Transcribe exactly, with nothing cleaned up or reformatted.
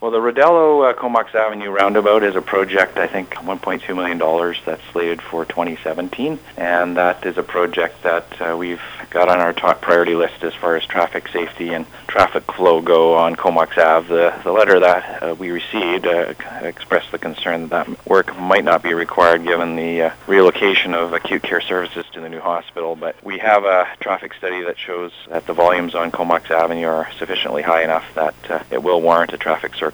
Well, the Rodello uh, Comox Avenue roundabout is a project, I think, one point two million dollars that's slated for twenty seventeen, and that is a project that uh, we've got on our top priority list as far as traffic safety and traffic flow go on Comox Ave. The, the letter that uh, we received uh, expressed the concern that that work might not be required given the uh, relocation of acute care services to the new hospital, but we have a traffic study that shows that the volumes on Comox Avenue are sufficiently high enough that uh, it will warrant a traffic circle